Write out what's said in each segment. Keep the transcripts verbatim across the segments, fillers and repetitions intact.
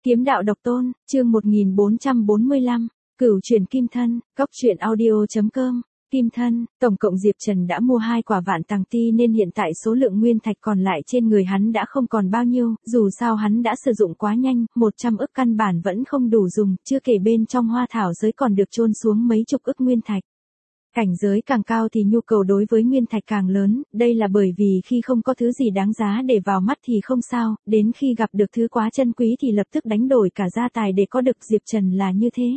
Kiếm đạo độc tôn, chương một nghìn bốn trăm bốn mươi lăm, Cửu chuyển kim thân, cốc truyện audio chấm com. Kim thân, tổng cộng Diệp Trần đã mua hai quả vạn tàng ti nên hiện tại số lượng nguyên thạch còn lại trên người hắn đã không còn bao nhiêu, dù sao hắn đã sử dụng quá nhanh, một trăm ức căn bản vẫn không đủ dùng, chưa kể bên trong hoa thảo giới còn được chôn xuống mấy chục ức nguyên thạch. Cảnh giới càng cao thì nhu cầu đối với nguyên thạch càng lớn, đây là bởi vì khi không có thứ gì đáng giá để vào mắt thì không sao, đến khi gặp được thứ quá chân quý thì lập tức đánh đổi cả gia tài để có được. Diệp Trần là như thế.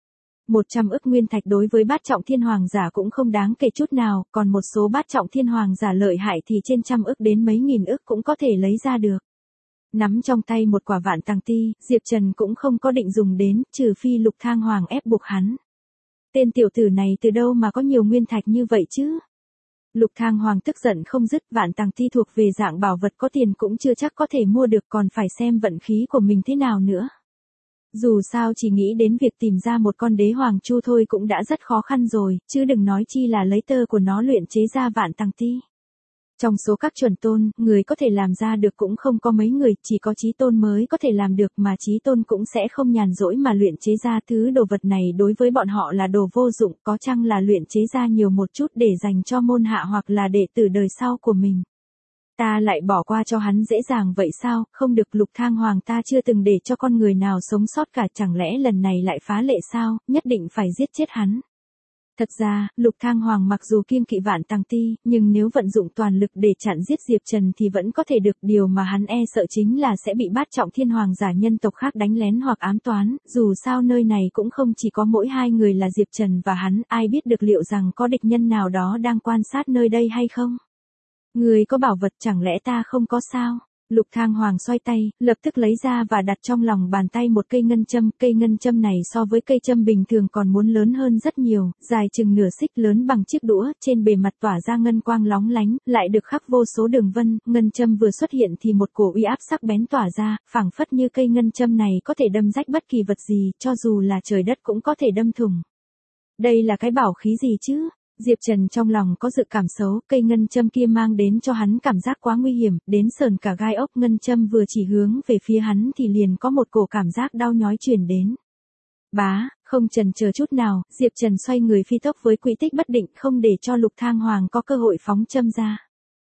một trăm ức nguyên thạch đối với bát trọng thiên hoàng giả cũng không đáng kể chút nào, còn một số bát trọng thiên hoàng giả lợi hại thì trên trăm ức đến mấy nghìn ức cũng có thể lấy ra được. Nắm trong tay một quả vạn tàng ti, Diệp Trần cũng không có định dùng đến, trừ phi Lục Thang Hoàng ép buộc hắn. Tên tiểu tử này từ đâu mà có nhiều nguyên thạch như vậy chứ? Lục Thang Hoàng tức giận không dứt, vạn tàng ti thuộc về dạng bảo vật có tiền cũng chưa chắc có thể mua được, còn phải xem vận khí của mình thế nào nữa. Dù sao chỉ nghĩ đến việc tìm ra một con đế hoàng chu thôi cũng đã rất khó khăn rồi, chứ đừng nói chi là lấy tơ của nó luyện chế ra vạn tàng ti. Trong số các chuẩn tôn, người có thể làm ra được cũng không có mấy người, chỉ có chí tôn mới có thể làm được, mà chí tôn cũng sẽ không nhàn rỗi mà luyện chế ra thứ đồ vật này, đối với bọn họ là đồ vô dụng, có chăng là luyện chế ra nhiều một chút để dành cho môn hạ hoặc là đệ tử đời sau của mình. Ta lại bỏ qua cho hắn dễ dàng vậy sao? Không được, Lục Thang Hoàng ta chưa từng để cho con người nào sống sót cả, chẳng lẽ lần này lại phá lệ sao? Nhất định phải giết chết hắn. Thật ra, Lục Thang Hoàng mặc dù kiêng kỵ vạn tàng ti, nhưng nếu vận dụng toàn lực để chặn giết Diệp Trần thì vẫn có thể được, điều mà hắn e sợ chính là sẽ bị bát trọng thiên hoàng giả nhân tộc khác đánh lén hoặc ám toán, dù sao nơi này cũng không chỉ có mỗi hai người là Diệp Trần và hắn, ai biết được liệu rằng có địch nhân nào đó đang quan sát nơi đây hay không? Người có bảo vật chẳng lẽ ta không có sao? Lục Thang Hoàng xoay tay, lập tức lấy ra và đặt trong lòng bàn tay một cây ngân châm, cây ngân châm này so với cây châm bình thường còn muốn lớn hơn rất nhiều, dài chừng nửa xích, lớn bằng chiếc đũa, trên bề mặt tỏa ra ngân quang lóng lánh, lại được khắc vô số đường vân, ngân châm vừa xuất hiện thì một cổ uy áp sắc bén tỏa ra, phảng phất như cây ngân châm này có thể đâm rách bất kỳ vật gì, cho dù là trời đất cũng có thể đâm thủng. Đây là cái bảo khí gì chứ? Diệp Trần trong lòng có dự cảm xấu, cây ngân châm kia mang đến cho hắn cảm giác quá nguy hiểm, đến sờn cả gai ốc. Ngân châm vừa chỉ hướng về phía hắn thì liền có một cổ cảm giác đau nhói truyền đến. Bá, không chần chờ chút nào, Diệp Trần xoay người phi tốc với quỹ tích bất định, không để cho Lục Thang Hoàng có cơ hội phóng châm ra.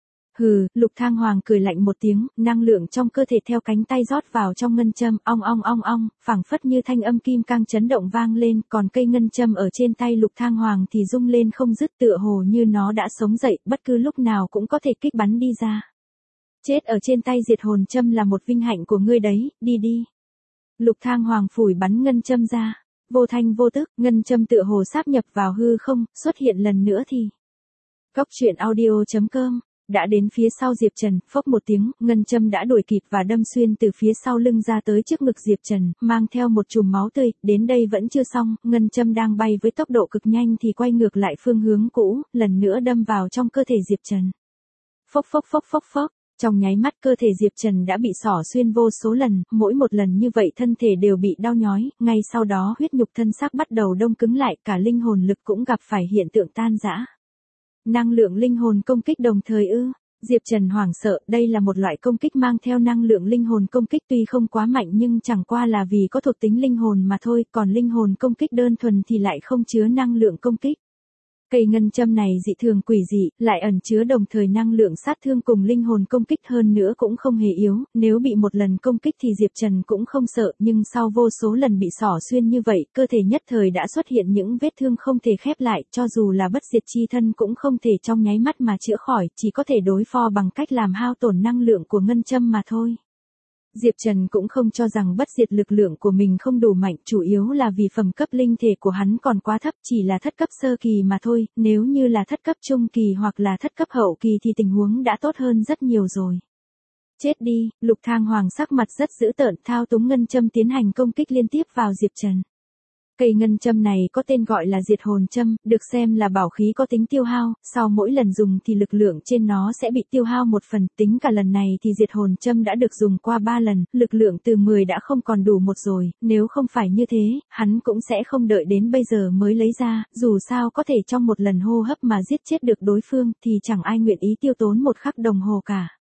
Hừ, Lục Thang Hoàng cười lạnh một tiếng, năng lượng trong cơ thể theo cánh tay rót vào trong ngân châm, ong ong ong ong, phảng phất như thanh âm kim cang chấn động vang lên, còn cây ngân châm ở trên tay Lục Thang Hoàng thì rung lên không dứt, tựa hồ như nó đã sống dậy, bất cứ lúc nào cũng có thể kích bắn đi ra. Chết ở trên tay diệt hồn châm là một vinh hạnh của ngươi đấy, đi đi. Lục Thang Hoàng phủi bắn ngân châm ra, vô thanh vô tức, ngân châm tựa hồ sáp nhập vào hư không, xuất hiện lần nữa thì. Cốc truyện audio chấm com. Đã đến phía sau Diệp Trần, phốc một tiếng, ngân châm đã đuổi kịp và đâm xuyên từ phía sau lưng ra tới trước ngực Diệp Trần, mang theo một chùm máu tươi. Đến đây vẫn chưa xong, ngân châm đang bay với tốc độ cực nhanh thì quay ngược lại phương hướng cũ, lần nữa đâm vào trong cơ thể Diệp Trần. Phốc phốc phốc phốc phốc, trong nháy mắt cơ thể Diệp Trần đã bị xỏ xuyên vô số lần, mỗi một lần như vậy thân thể đều bị đau nhói, ngay sau đó huyết nhục thân xác bắt đầu đông cứng lại, cả linh hồn lực cũng gặp phải hiện tượng tan rã. Năng lượng linh hồn công kích đồng thời ư? Diệp Trần hoảng sợ, đây là một loại công kích mang theo năng lượng linh hồn công kích, tuy không quá mạnh nhưng chẳng qua là vì có thuộc tính linh hồn mà thôi, còn linh hồn công kích đơn thuần thì lại không chứa năng lượng công kích. Cây ngân châm này dị thường quỷ dị, lại ẩn chứa đồng thời năng lượng sát thương cùng linh hồn công kích, hơn nữa cũng không hề yếu, nếu bị một lần công kích thì Diệp Trần cũng không sợ, nhưng sau vô số lần bị xỏ xuyên như vậy, cơ thể nhất thời đã xuất hiện những vết thương không thể khép lại, cho dù là bất diệt chi thân cũng không thể trong nháy mắt mà chữa khỏi, chỉ có thể đối phó bằng cách làm hao tổn năng lượng của ngân châm mà thôi. Diệp Trần cũng không cho rằng bất diệt lực lượng của mình không đủ mạnh, chủ yếu là vì phẩm cấp linh thể của hắn còn quá thấp, chỉ là thất cấp sơ kỳ mà thôi, nếu như là thất cấp trung kỳ hoặc là thất cấp hậu kỳ thì tình huống đã tốt hơn rất nhiều rồi. Chết đi, Lục Thang Hoàng sắc mặt rất dữ tợn, thao túng ngân châm tiến hành công kích liên tiếp vào Diệp Trần. Cây ngân châm này có tên gọi là diệt hồn châm, được xem là bảo khí có tính tiêu hao, sau mỗi lần dùng thì lực lượng trên nó sẽ bị tiêu hao một phần, tính cả lần này thì diệt hồn châm đã được dùng qua ba lần, lực lượng từ mười đã không còn đủ một rồi, nếu không phải như thế, hắn cũng sẽ không đợi đến bây giờ mới lấy ra, dù sao có thể trong một lần hô hấp mà giết chết được đối phương thì chẳng ai nguyện ý tiêu tốn một khắc đồng hồ cả.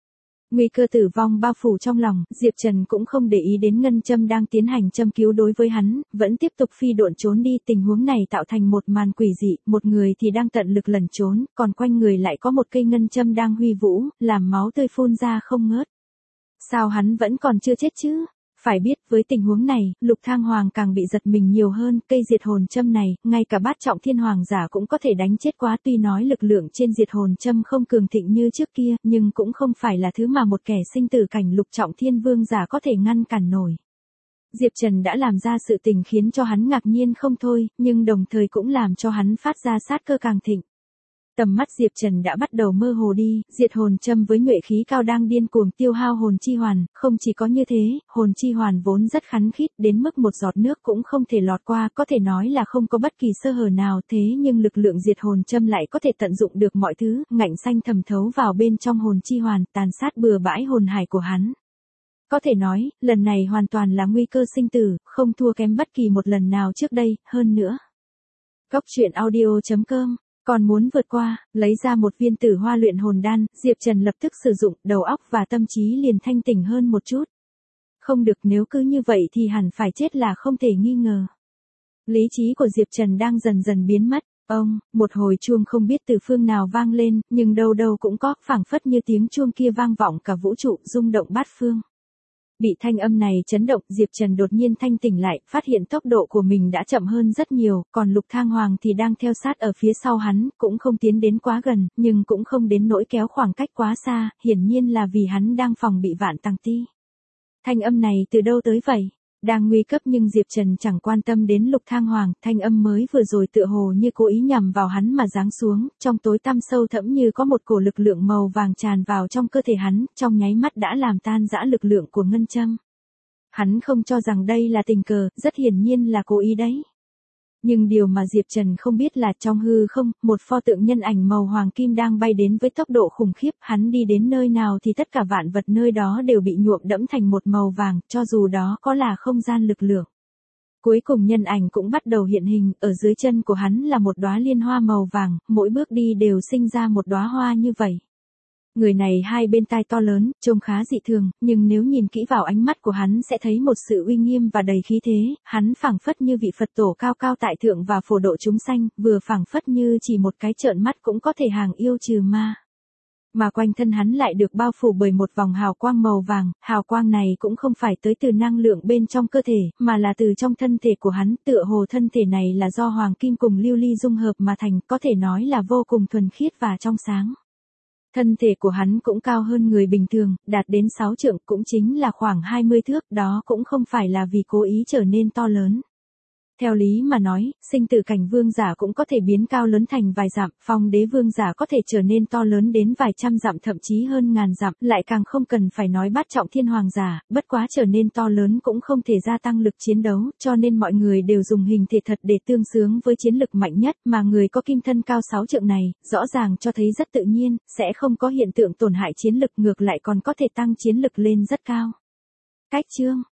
Nguy cơ tử vong bao phủ trong lòng, Diệp Trần cũng không để ý đến ngân châm đang tiến hành châm cứu đối với hắn, vẫn tiếp tục phi độn trốn đi. Tình huống này tạo thành một màn quỷ dị, một người thì đang tận lực lẩn trốn, còn quanh người lại có một cây ngân châm đang huy vũ, làm máu tươi phun ra không ngớt. Sao hắn vẫn còn chưa chết chứ? Phải biết, với tình huống này, Lục Thang Hoàng càng bị giật mình nhiều hơn, cây diệt hồn châm này, ngay cả bát trọng thiên hoàng giả cũng có thể đánh chết quá. Tuy nói lực lượng trên diệt hồn châm không cường thịnh như trước kia, nhưng cũng không phải là thứ mà một kẻ sinh tử cảnh lục trọng thiên vương giả có thể ngăn cản nổi. Diệp Trần đã làm ra sự tình khiến cho hắn ngạc nhiên không thôi, nhưng đồng thời cũng làm cho hắn phát ra sát cơ càng thịnh. Tầm mắt Diệp Trần đã bắt đầu mơ hồ đi, diệt hồn châm với nhuệ khí cao đang điên cuồng tiêu hao hồn chi hoàn, không chỉ có như thế, hồn chi hoàn vốn rất khắn khít, đến mức một giọt nước cũng không thể lọt qua, có thể nói là không có bất kỳ sơ hở nào, thế nhưng lực lượng diệt hồn châm lại có thể tận dụng được mọi thứ, ngạnh xanh thẩm thấu vào bên trong hồn chi hoàn, tàn sát bừa bãi hồn hải của hắn. Có thể nói, lần này hoàn toàn là nguy cơ sinh tử, không thua kém bất kỳ một lần nào trước đây, hơn nữa. Cốc truyện audio chấm com. Còn muốn vượt qua, lấy ra một viên tử hoa luyện hồn đan, Diệp Trần lập tức sử dụng, đầu óc và tâm trí liền thanh tỉnh hơn một chút. Không được, nếu cứ như vậy thì hẳn phải chết là không thể nghi ngờ. Lý trí của Diệp Trần đang dần dần biến mất. Ông, một hồi chuông không biết từ phương nào vang lên, nhưng đâu đâu cũng có, phảng phất như tiếng chuông kia vang vọng cả vũ trụ, rung động bát phương. Bị thanh âm này chấn động, Diệp Trần đột nhiên thanh tỉnh lại, phát hiện tốc độ của mình đã chậm hơn rất nhiều, còn Lục Thang Hoàng thì đang theo sát ở phía sau hắn, cũng không tiến đến quá gần, nhưng cũng không đến nỗi kéo khoảng cách quá xa, hiển nhiên là vì hắn đang phòng bị vạn tàng ti. Thanh âm này từ đâu tới vậy? Đang nguy cấp nhưng Diệp Trần chẳng quan tâm đến Lục Thang Hoàng, thanh âm mới vừa rồi tựa hồ như cố ý nhằm vào hắn mà giáng xuống, trong tối tăm sâu thẫm như có một cổ lực lượng màu vàng tràn vào trong cơ thể hắn, trong nháy mắt đã làm tan rã lực lượng của ngân châm. Hắn không cho rằng đây là tình cờ, rất hiển nhiên là cố ý đấy. Nhưng điều mà Diệp Trần không biết là trong hư không, một pho tượng nhân ảnh màu hoàng kim đang bay đến với tốc độ khủng khiếp, hắn đi đến nơi nào thì tất cả vạn vật nơi đó đều bị nhuộm đẫm thành một màu vàng, cho dù đó có là không gian lực lượng. Cuối cùng nhân ảnh cũng bắt đầu hiện hình, ở dưới chân của hắn là một đóa liên hoa màu vàng, mỗi bước đi đều sinh ra một đóa hoa như vậy. Người này hai bên tai to lớn, trông khá dị thường, nhưng nếu nhìn kỹ vào ánh mắt của hắn sẽ thấy một sự uy nghiêm và đầy khí thế, hắn phảng phất như vị Phật tổ cao cao tại thượng và phổ độ chúng sanh, vừa phảng phất như chỉ một cái trợn mắt cũng có thể hàng yêu trừ ma. Mà quanh thân hắn lại được bao phủ bởi một vòng hào quang màu vàng, hào quang này cũng không phải tới từ năng lượng bên trong cơ thể, mà là từ trong thân thể của hắn, tựa hồ thân thể này là do hoàng kim cùng lưu ly dung hợp mà thành, có thể nói là vô cùng thuần khiết và trong sáng. Thân thể của hắn cũng cao hơn người bình thường, đạt đến sáu trượng, cũng chính là khoảng hai mươi thước, đó cũng không phải là vì cố ý trở nên to lớn. Theo lý mà nói, sinh tử cảnh vương giả cũng có thể biến cao lớn thành vài dặm, phong đế vương giả có thể trở nên to lớn đến vài trăm dặm thậm chí hơn ngàn dặm, lại càng không cần phải nói bát trọng thiên hoàng giả, bất quá trở nên to lớn cũng không thể gia tăng lực chiến đấu, cho nên mọi người đều dùng hình thể thật để tương xứng với chiến lực mạnh nhất, mà người có kim thân cao sáu trượng này, rõ ràng cho thấy rất tự nhiên, sẽ không có hiện tượng tổn hại chiến lực, ngược lại còn có thể tăng chiến lực lên rất cao. Cách chương